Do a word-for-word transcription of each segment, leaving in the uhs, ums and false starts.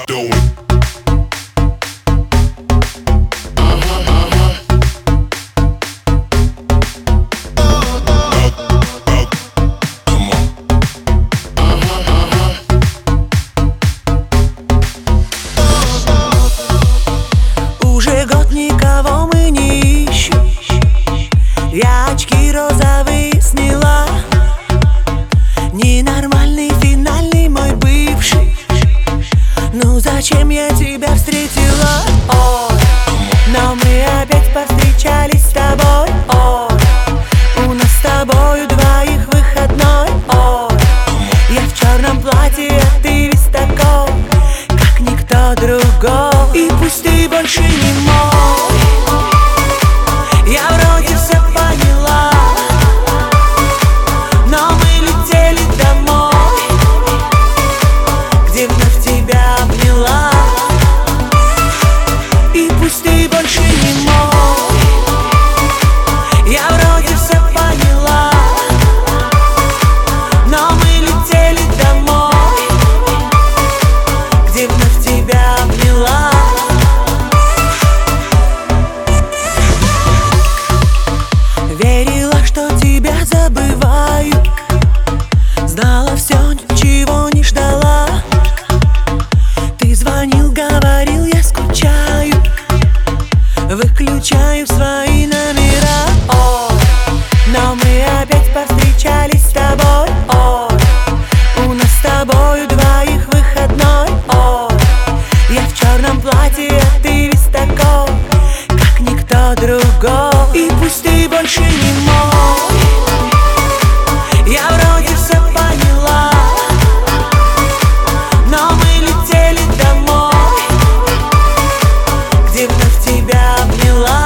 do it. Уже год никого мы не ищем. Я очки розовые сняла. Ненормальный финальный мой бывший. Ну зачем я тебя встретила? Ой, но мы опять повстречались с тобой. Ой, у нас с тобою двоих выходной. Ой, я в черном платье, а ты весь такой, как никто другой. И пусть ты больше не мой, я вроде все поняла, но мы летели домой, где вновь тебя обняла. И пусть ты больше не мой, я вроде все поняла, но мы летели домой, где вновь тебя обняла. Верила, что тебя забываю, знала все, ничего не ждала. Ты звонил, говорил, я скучаю, выключаю свои номера. Ой, но мы опять повстречались с тобой. Ой, у нас с тобою двоих выходной. Ой, я в черном платье, а ты весь такой, как никто другой. И пусть ты больше не мой, я вроде все поняла, но мы летели домой, где вновь тебя обняла.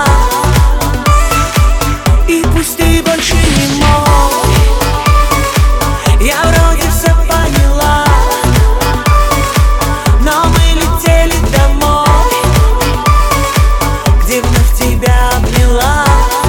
И пусть ты больше не мой, я вроде все поняла, но мы летели домой, где вновь тебя обняла.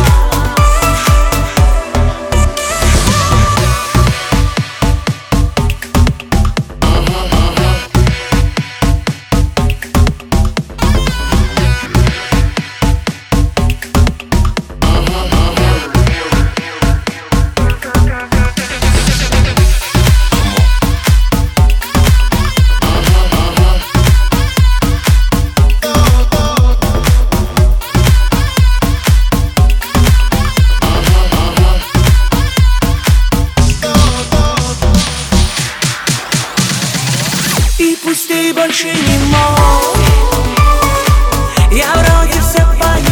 И пусть ты больше не мой, я вроде все поняла,